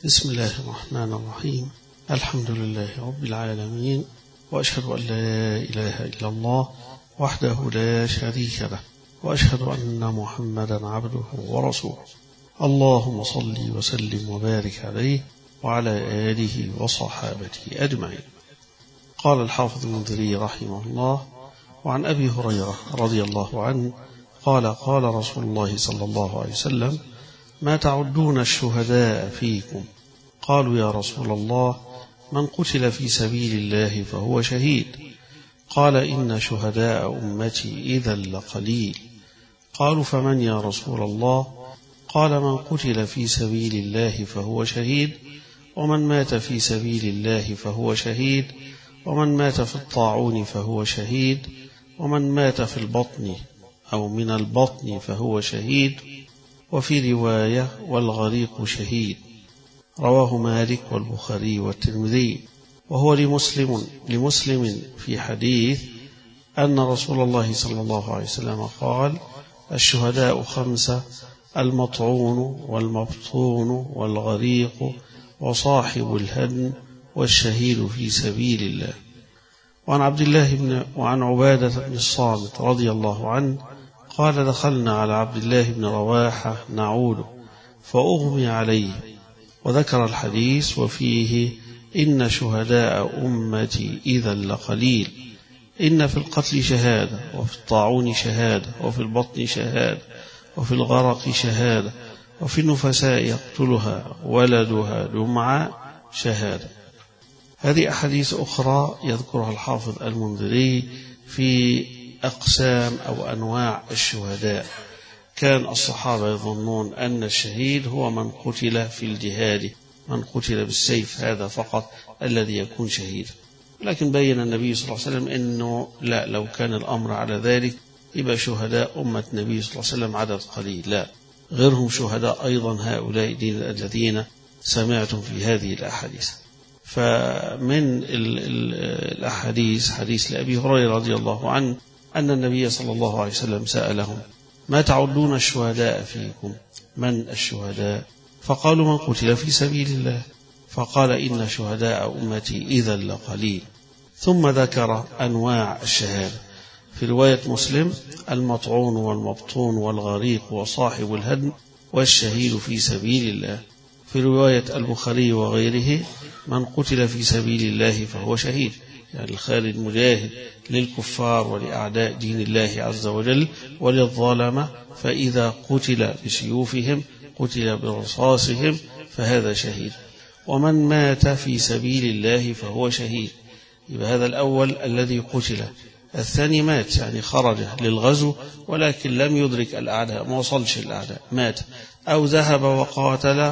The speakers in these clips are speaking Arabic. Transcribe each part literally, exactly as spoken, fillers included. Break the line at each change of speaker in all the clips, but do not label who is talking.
بسم الله الرحمن الرحيم. الحمد لله رب العالمين، وأشهد أن لا إله إلا الله وحده لا شريك له، وأشهد أن محمدا عبده ورسوله. اللهم صل وسلم وبارك عليه وعلى آله وصحابته أجمعين. قال الحافظ المنذري رحمه الله: وعن أبي هريرة رضي الله عنه قال: قال رسول الله صلى الله عليه وسلم: ما تعدون الشهداء فيكم؟ قالوا: يا رسول الله، من قتل في سبيل الله فهو شهيد. قال: إن شهداء أمتي إذا لقليل. قالوا: فمن يا رسول الله؟ قال: من قتل في سبيل الله فهو شهيد، ومن مات في سبيل الله فهو شهيد، ومن مات في الطاعون فهو شهيد، ومن مات في البطن أو من البطن فهو شهيد، وفي رواية: والغريق شهيد. رواه مالك والبخاري والترمذي. وهو لمسلم لمسلم في حديث أن رسول الله صلى الله عليه وسلم قال: الشهداء خمسة: المطعون والمبطون والغريق وصاحب الهدم والشهيد في سبيل الله. وعن عبد الله بن وعن عبادة بن الصامت رضي الله عنه قال: دخلنا على عبد الله بن رواحة نعوده فأغمي عليه، وذكر الحديث وفيه: إن شهداء أمتي إذا لقليل، إن في القتل شهادة، وفي الطاعون شهادة، وفي البطن شهادة، وفي الغرق شهادة، وفي النفساء يقتلها ولدها جمعة شهادة. هذه أحاديث أخرى يذكرها الحافظ المنذري في أقسام أو أنواع الشهداء. كان الصحابة يظنون أن الشهيد هو من قتل في الجهاد، من قتل بالسيف، هذا فقط الذي يكون شهيدا. لكن بين النبي صلى الله عليه وسلم أنه لا، لو كان الأمر على ذلك يبقى شهداء أمة النبي صلى الله عليه وسلم عدد قليل، لا، غيرهم شهداء أيضا هؤلاء الذين سمعتم في هذه الأحاديث. فمن الأحاديث حديث لأبي هريرة رضي الله عنه أن النبي صلى الله عليه وسلم سألهم: ما تعدون الشهداء فيكم؟ من الشهداء؟ فقالوا: من قتل في سبيل الله. فقال: إن شهداء أمتي إذا لقليل. ثم ذكر أنواع الشهادة. في رواية مسلم: المطعون والمبطون والغريق وصاحب الهدم والشهيد في سبيل الله. في رواية البخاري وغيره: من قتل في سبيل الله فهو شهيد، يعني الخالد مجاهد للكفار ولأعداء دين الله عز وجل وللظالمة، فإذا قتل بسيوفهم قتل برصاصهم فهذا شهيد. ومن مات في سبيل الله فهو شهيد. يبقى هذا الأول الذي قتل. الثاني مات، يعني خرج للغزو ولكن لم يدرك الأعداء، ما وصلش الأعداء، مات. أو ذهب وقاتل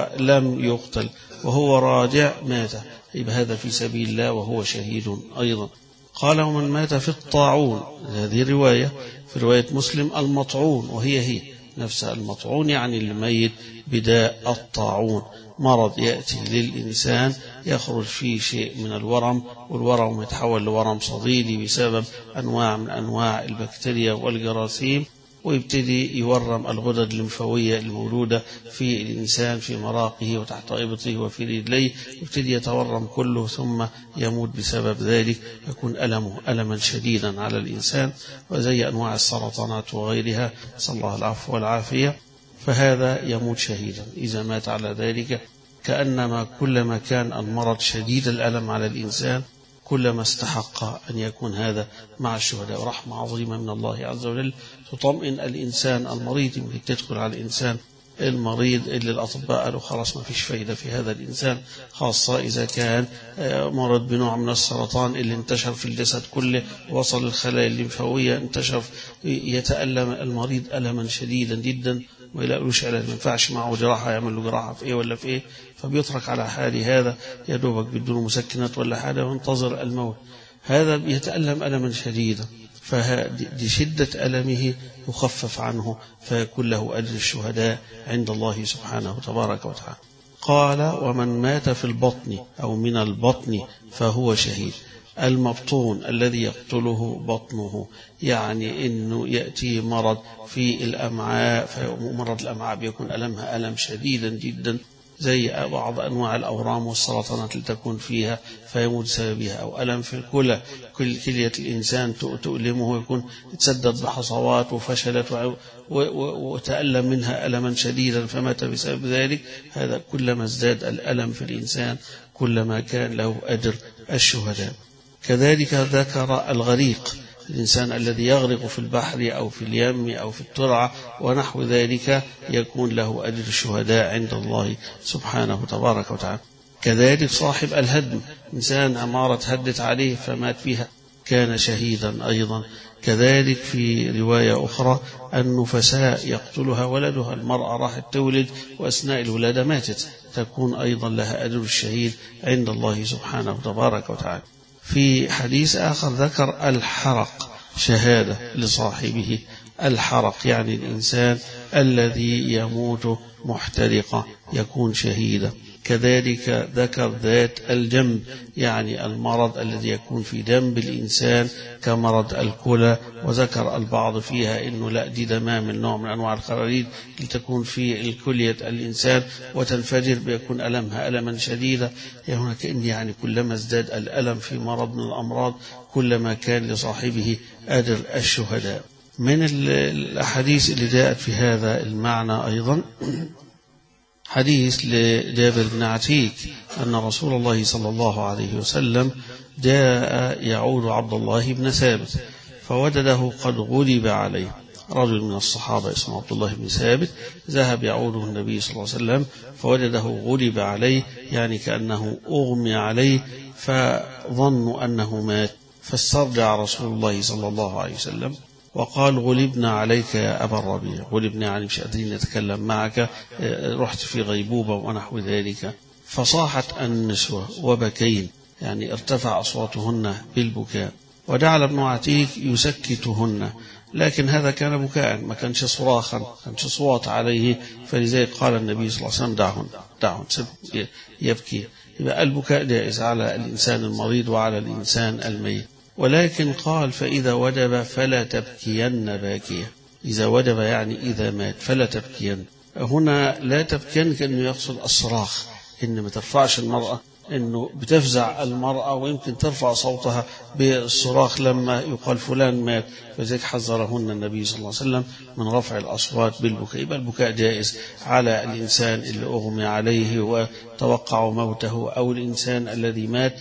ولم يقتل وهو راجع مات، يبقى هذا في سبيل الله وهو شهيد أيضا. قال: ومن مات في الطاعون. هذه رواية. في رواية مسلم: المطعون، وهي هي نفسها المطعون، يعني الميت بداء الطاعون، مرض يأتي للإنسان يخرج فيه شيء من الورم، والورم يتحول لورم صديدي بسبب أنواع من أنواع البكتيريا والجراثيم، ويبتدي يورم الغدد الليمفاوية الموجودة في الإنسان في مراقه وتحت إبطه وفي رجليه، يبتدي يتورم كله ثم يموت بسبب ذلك، يكون ألمه ألما شديدا على الإنسان، وزي أنواع السرطانات وغيرها، صلى الله العفو والعافية. فهذا يموت شهيدا إذا مات على ذلك، كأنما كلما كان المرض شديد الألم على الإنسان كلما استحق أن يكون هذا مع الشهداء. رحمة عظيمة من الله عز وجل تطمئن الإنسان المريض، يمكن تدخل على الإنسان المريض اللي الأطباء قالوا خلاص ما فيش فايدة في هذا الإنسان، خاصة إذا كان مرض بنوع من السرطان اللي انتشر في الجسد كله، وصل الخلايا الليمفاوية، انتشر، يتألم المريض ألما شديدا جدا، وما يلاقوش علاج، ما ينفعش معه جراحة، يعمل له جراحة في إيه ولا في إيه، فبيترك على حال هذا، يا دوبك بدون مسكنات ولا حاجة وينتظر الموت. هذا يتألم ألما شديدا، فدي شدة ألمه يخفف عنه فيكون له أجر الشهداء عند الله سبحانه تبارك وتعالى. قال: ومن مات في البطن أو من البطن فهو شهيد. المبطون الذي يقتله بطنه، يعني إنه يأتي مرض في الأمعاء، فمرض الأمعاء بيكون ألمها ألم شديدا جدا، زي بعض أنواع الأورام والسرطانات اللي تكون فيها فيموت بسببها، أو ألم في الكلى، كل كلية الإنسان تؤلمه ويكون تسدد بحصوات وفشلت وتألم منها ألما شديدا فمات بسبب ذلك. هذا كلما ازداد الألم في الإنسان كلما كان له أجر الشهداء. كذلك ذكر الغريق، الإنسان الذي يغرق في البحر أو في اليم أو في الترعة ونحو ذلك يكون له أجر الشهداء عند الله سبحانه تبارك وتعالى. كذلك صاحب الهدم، إنسان عمارة هدت عليه فمات فيها كان شهيدا أيضا. كذلك في رواية أخرى النفساء يقتلها ولدها، المرأة راحت تولد وأثناء الولادة ماتت، تكون أيضا لها أجر الشهيد عند الله سبحانه تبارك وتعالى. في حديث آخر ذكر الحرق شهادة لصاحبه. الحرق يعني الإنسان الذي يموت محترقا يكون شهيدا. كذلك ذكر ذات الجنب، يعني المرض الذي يكون في جنب الإنسان كمرض الكلى، وذكر البعض فيها إنه لا دي دمام من نوع من أنواع الخراريج اللي تكون في الكلية الإنسان وتنفجر بيكون ألمها ألما شديدا. يعني كأن يعني كلما ازداد الألم في مرض من الأمراض كلما كان لصاحبه أجر الشهداء. من الأحاديث اللي جاءت في هذا المعنى أيضا حديث لجابر بن عتيك أن رسول الله صلى الله عليه وسلم جاء يعود عبد الله بن ثابت فوجده قد غلب عليه. رجل من الصحابة اسمه عبد الله بن ثابت ذهب يعوده النبي صلى الله عليه وسلم فوجده غلب عليه، يعني كأنه أغمي عليه فظنوا أنه مات، فاسترجع رسول الله صلى الله عليه وسلم وقال غلبنا عليك يا أبا الربيع. غلبنا يعني مش قادرين نتكلم معك، رحت في غيبوبة ونحو ذلك. فصاحت النسوة وبكين، يعني ارتفع أصواتهن بالبكاء، ودعا ابن عتيك يسكتهن، لكن هذا كان بكاء ما كانش صراخا، ما كانش صوت عليه، فلذلك قال النبي صلى الله عليه وسلم دعهن دعهن يبكي. يبقى البكاء جائز على الإنسان المريض وعلى الإنسان الميت، ولكن قال فإذا وجب فلا تبكين باكية. إذا وجب يعني إذا مات فلا تبكين. هنا لا تبكين كأنه يقصد الصراخ، إن ما ترفعش المرأة، إنه بتفزع المرأة ويمكن ترفع صوتها بالصراخ لما يقال فلان مات، فذلك حذرهن النبي صلى الله عليه وسلم من رفع الأصوات بالبكاء. يبقى البكاء جائز على الإنسان اللي أغمي عليه وتوقع موته أو الإنسان الذي مات،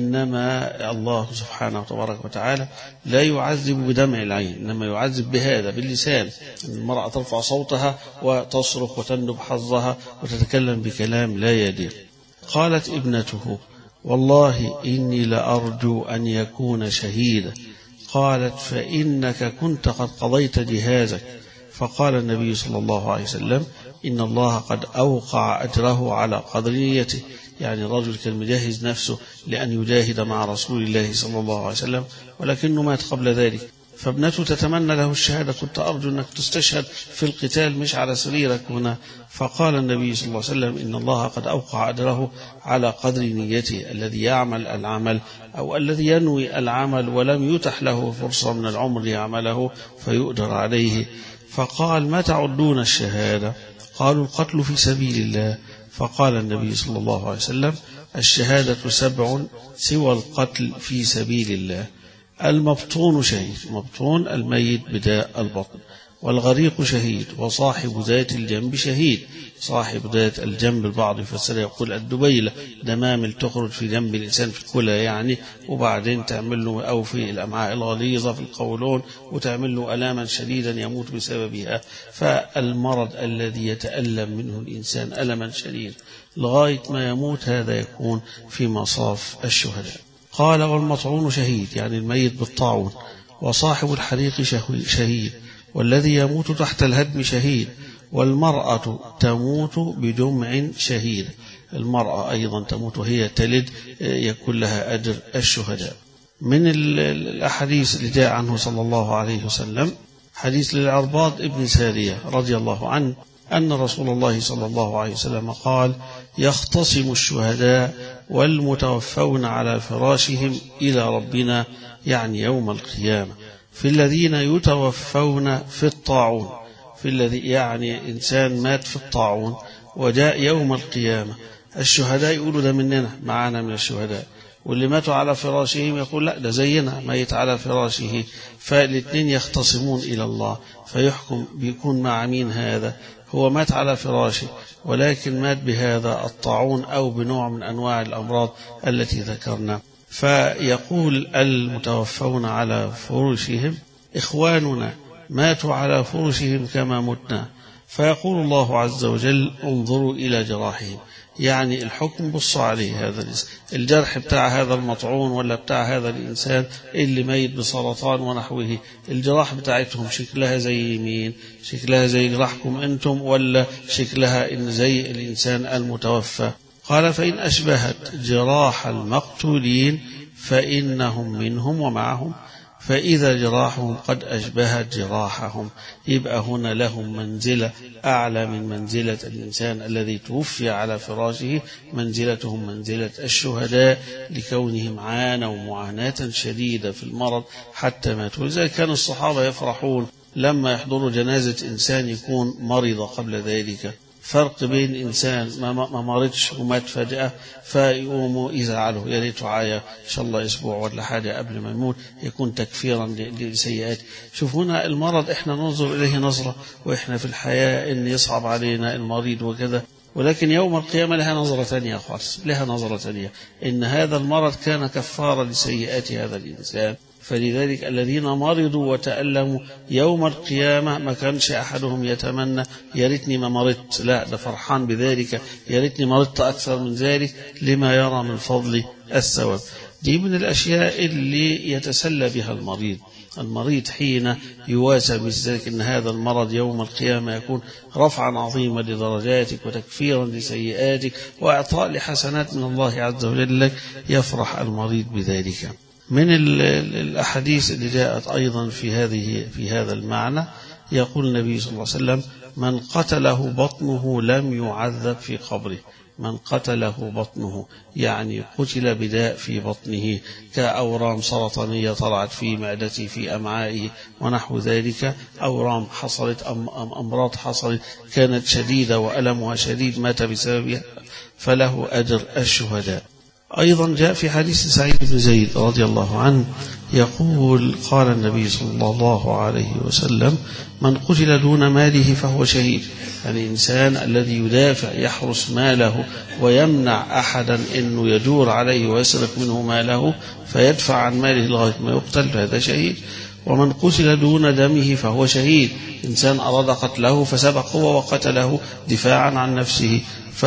إنما الله سبحانه وتبارك وتعالى لا يعذب بدمع العين، إنما يعذب بهذا باللسان، المرأة ترفع صوتها وتصرخ وتندب حظها وتتكلم بكلام لا يليق. قالت ابنته والله إني لأرجو أن يكون شهيدا. قالت فإنك كنت قد قضيت جهازك. فقال النبي صلى الله عليه وسلم إن الله قد أوقع أجره على قدر نيته، يعني الرجل كان مجهز نفسه لأن يجاهد مع رسول الله صلى الله عليه وسلم ولكنه مات قبل ذلك، فابنته تتمنى له الشهادة، كنت أرجو أنك تستشهد في القتال مش على سريرك هنا. فقال النبي صلى الله عليه وسلم إن الله قد أوقع أجره على قدر نيته. الذي يعمل العمل أو الذي ينوي العمل ولم يتح له فرصة من العمر يعمله فيؤجر عليه. فقال ما تعدون الشهادة؟ قالوا القتل في سبيل الله. فقال النبي صلى الله عليه وسلم الشهادة سبع سوى القتل في سبيل الله: المبطون شهيد، مبطون الميت بداء البطن، والغريق شهيد، وصاحب ذات الجنب شهيد. صاحب ذات الجنب البعض يفسر يقول الدبيلة، دمامل تخرج في جنب الإنسان في الكلى يعني، وبعدين تعمل له أو في الأمعاء الغليظة في القولون وتعمل له ألاما شديدا يموت بسببها. فالمرض الذي يتألم منه الإنسان ألما شديد لغاية ما يموت هذا يكون في مصاف الشهداء. قال والمطعون شهيد، يعني الميت بالطاعون، وصاحب الحريق شهيد، والذي يموت تحت الهدم شهيد، والمرأة تموت بجمع شهيد. المرأة أيضا تموت وهي تلد يكون لها أجر الشهداء. من الأحاديث اللي جاء عنه صلى الله عليه وسلم حديث للعرباض ابن سارية رضي الله عنه أن رسول الله صلى الله عليه وسلم قال يختصم الشهداء والمتوفون على فراشهم إلى ربنا، يعني يوم القيامة، في الذين يتوفون في الطاعون، في الذي يعني إنسان مات في الطاعون وجاء يوم القيامة الشهداء يقولوا ده مننا، معنا من الشهداء، واللي ماتوا على فراشهم يقول لا ده زينا ميت على فراشه، فالاثنين يختصمون إلى الله فيحكم بيكون مع مين هذا؟ هو مات على فراشه ولكن مات بهذا الطاعون أو بنوع من أنواع الأمراض التي ذكرنا. فيقول المتوفون على فرشهم إخواننا ماتوا على فرشهم كما متنا، فيقول الله عز وجل انظروا إلى جراحهم، يعني الحكم بصوا عليه، هذا الجرح بتاع هذا المطعون ولا بتاع هذا الإنسان اللي ميت بسرطان ونحوه، الجراح بتاعتهم شكلها زي مين؟ شكلها زي جراحكم أنتم ولا شكلها إن زي الإنسان المتوفى؟ قال فإن أشبهت جراح المقتولين فإنهم منهم ومعهم، فإذا جراحهم قد أشبهت جراحهم، يبقى هنا لهم منزلة أعلى من منزلة الإنسان الذي توفي على فراشه، منزلتهم منزلة الشهداء لكونهم عانوا معاناة شديدة في المرض حتى ماتوا. لذلك كان الصحابة يفرحون لما يحضروا جنازة إنسان يكون مرض قبل ذلك. فرق بين إنسان ما مرضش ومات فجأة فيقوموا يزعلوا يا ريت عايا إن شاء الله أسبوع ولا حاجة قبل ما يموت يكون تكفيرا لسيئات. شوف هنا المرض إحنا ننظر إليه نظرة وإحنا في الحياة إن يصعب علينا المريض وكذا، ولكن يوم القيامة لها نظرة ثانية خالص، لها نظرة ثانية إن هذا المرض كان كفارا لسيئات هذا الإنسان. فلذلك الذين مرضوا وتألموا يوم القيامة ما كانش أحدهم يتمنى يا ريتني ما مرضت، لا ده فرحان بذلك يا ريتني مرضت أكثر من ذلك لما يرى من فضل الثواب. دي من الأشياء اللي يتسلى بها المريض. المريض حين يواسى بذلك أن هذا المرض يوم القيامة يكون رفعا عظيما لدرجاتك وتكفيرا لسيئاتك وإعطاء لحسنات من الله عز وجل لك، يفرح المريض بذلك. من الأحاديث اللي جاءت أيضا في هذه في هذا المعنى يقول النبي صلى الله عليه وسلم من قتله بطنه لم يعذب في قبره. من قتله بطنه يعني قتل بداء في بطنه كأورام سرطانية طلعت في معدته في أمعائه ونحو ذلك، أورام حصلت أم أمراض حصلت كانت شديدة وألمها شديد مات بسببها فله أجر الشهداء. أيضا جاء في حديث سعيد بن زيد رضي الله عنه يقول قال النبي صلى الله عليه وسلم من قتل دون ماله فهو شهيد، يعني الإنسان الذي يدافع يحرس ماله ويمنع أحدا أنه يجور عليه ويسرق منه ماله فيدفع عن ماله لغاية ما يقتل فهذا شهيد. ومن قتل دون دمه فهو شهيد، إنسان أراد قتله فسبقه وقتله دفاعا عن نفسه،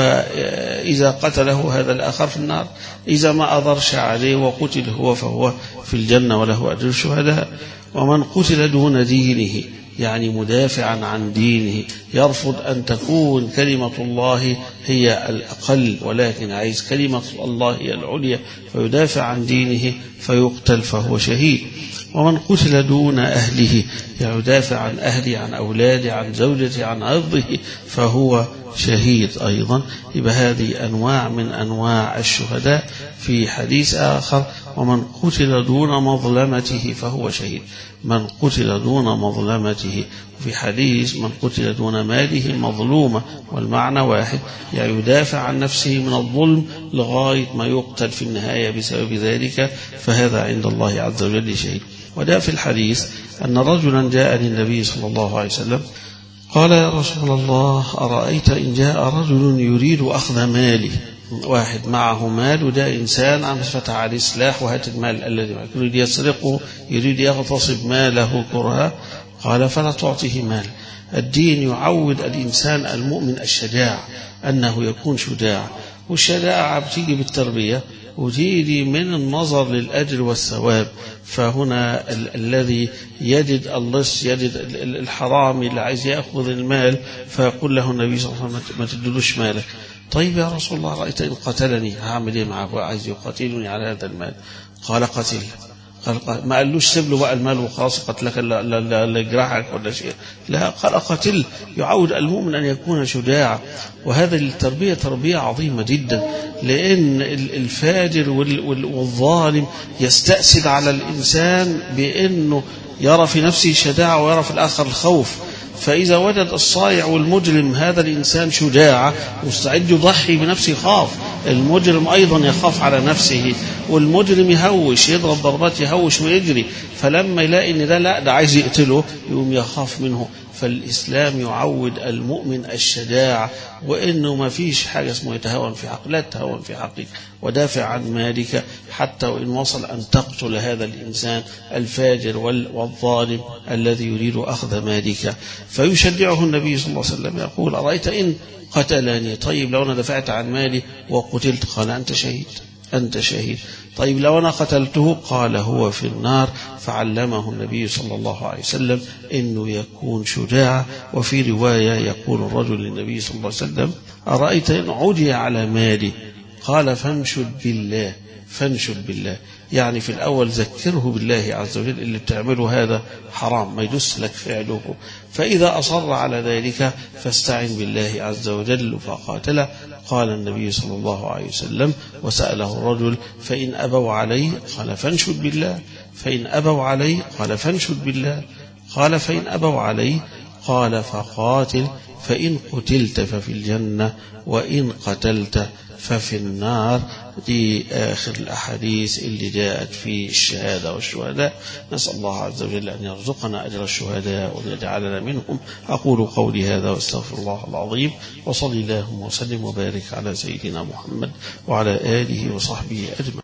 فإذا قتله هذا الآخر في النار، إذا ما أضرش عليه وقتل هو فهو في الجنة وله أجر الشهداء. ومن قتل دون دينه يعني مدافعا عن دينه يرفض أن تكون كلمة الله هي الأقل ولكن عايز كلمة الله هي العليا فيدافع عن دينه فيقتل فهو شهيد. ومن قتل دون أهله يعني يدافع عن أهله عن أولاده عن زوجته عن عرضه فهو شهيد أيضا. يبقى هذه أنواع من أنواع الشهداء. في حديث آخر ومن قتل دون مظلمته فهو شهيد، من قتل دون مظلمته. في حديث من قتل دون ماله مظلومة، والمعنى واحد يعني يدافع عن نفسه من الظلم لغاية ما يقتل في النهاية بسبب ذلك فهذا عند الله عز وجل شهيد. وجاء في الحديث أن رجلا جاء للنبي صلى الله عليه وسلم قال يا رسول الله أرأيت إن جاء رجل يريد أخذ مالي، واحد معه مال وده إنسان عم فتح عليه سلاح وهات المال الذي معه يريد يسرقه يريد يغتصب ماله كرها، قال فلا تعطيه مال. الدين يعود الإنسان المؤمن الشجاع أنه يكون شجاع، والشجاعة بتيجي بالتربية وتيجي من النظر للأجر والثواب. فهنا ال الذي يجد اللص يجد الحرامي اللي عايز يأخذ المال فيقول له النبي صلى الله عليه وسلم ما تدلوش مالك. طيب يا رسول الله رأيت إن قتلني هعمل إيه معه عايز يقاتلني على هذا المال؟ قال قتل. قال ما قالوش سيب له بقى المال وخلاص قتلك لا يجرحك ولا شيء، لا قال قتل. يعود المؤمن أن يكون شجاعا، وهذا التربية تربية عظيمة جدا، لأن الفاجر والظالم يستأسد على الإنسان بأنه يرى في نفسه شجاعة ويرى في الآخر الخوف، فإذا وجد الصائع والمجرم هذا الإنسان شجاع مستعد يضحي بنفسه خاف، المجرم أيضا يخاف على نفسه، والمجرم يهوش يضرب ضربات يهوش ويجري، فلما يلاقي إن ده لا ده عايز يقتله يقوم يخاف منه. فالإسلام يعود المؤمن الشجاع، وإنه ما فيش حاجة اسمه يتهاون في حق، لا تهاون في حقك ودافع عن مالك حتى وإن وصل أن تقتل هذا الإنسان الفاجر والظالم الذي يريد أخذ مالك. فيشجعه النبي صلى الله عليه وسلم يقول أرأيت إن قتلني، طيب لو أنا دفعت عن مالي وقتلت، قال أنت شهيد أنت شهيد. طيب لو أنا قتلته، قال هو في النار. فعلمه النبي صلى الله عليه وسلم إنه يكون شجاع. وفي رواية يقول الرجل للنبي صلى الله عليه وسلم أرأيت إن عدي على مالي، قال فانشد بالله فانشد بالله، يعني في الأول ذكره بالله عز وجل، اللي بتعمله هذا حرام ما يدس لك فعله، فإذا أصر على ذلك فاستعن بالله عز وجل فقاتله. قال النبي صلى الله عليه وسلم وسأله الرجل فإن أبوا عليه، قال فانشد بالله، فإن أبوا عليه، قال فانشد بالله، قال فإن أبوا عليه، قال فقاتل، فإن قتلت ففي الجنة وإن قتلت ففي النار. دي آخر الأحاديث اللي جاءت في الشهادة والشهداء. نسأل الله عز وجل أن يرزقنا أجر الشهداء وأن يجعلنا منهم. أقول قولي هذا واستغفر الله العظيم، وصلي اللهم وسلم وبارك على سيدنا محمد وعلى آله وصحبه أجمعين.